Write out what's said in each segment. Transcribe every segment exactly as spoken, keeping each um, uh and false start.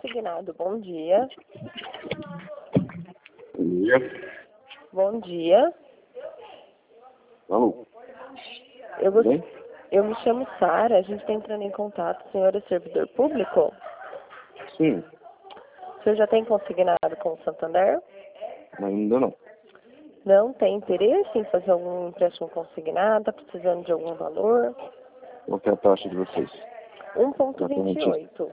consignado. Bom dia. Bom dia. Bom dia. Alô? Eu, gost... Bem? eu me chamo Sara, a gente está entrando em contato. O senhor é servidor público? Sim, O senhor já tem consignado com o Santander? ainda não. Não tem interesse em fazer algum empréstimo consignado? Está precisando de algum valor? Qual que é a taxa de vocês? um vírgula vinte e oito.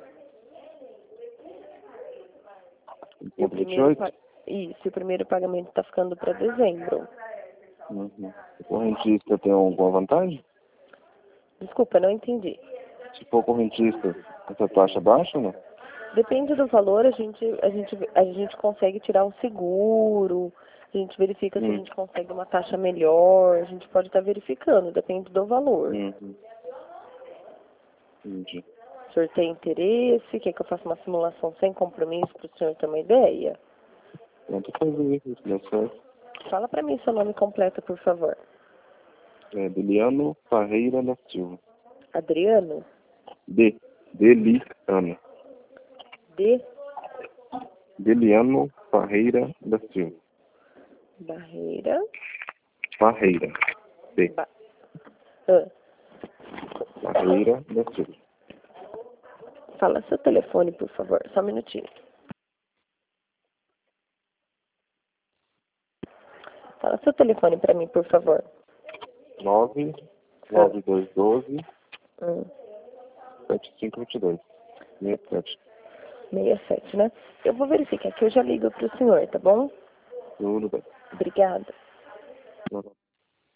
E o primeiro pa... Isso, o primeiro pagamento está ficando para dezembro. Uhum. O correntista tem alguma vantagem? Desculpa, não entendi. Se for correntista, essa taxa baixa ou não? Depende do valor, a gente, a gente, a gente consegue tirar um seguro, a gente verifica se a Hum. gente consegue uma taxa melhor, a gente pode estar verificando, depende do valor. Uhum. Entendi. O senhor tem interesse? Quer que eu faça uma simulação sem compromisso para o senhor ter uma ideia? Tenta fazer isso, se der certo. Fala para mim seu nome completo, por favor. É Deliano Parreira da Silva. Adriano? D. Deliano. D. Deliano Parreira da Silva. Barreira. Parreira. D. Ba... Ah. Parreira da Silva. Fala seu telefone, por favor. Só um minutinho. Fala seu telefone para mim, por favor. nove nove dois um dois Hum. sete cinco dois dois. sessenta e sete. sessenta e sete, né? Eu vou verificar aqui, eu já ligo para o senhor, tá bom? Tudo bem. Obrigada. Não, não.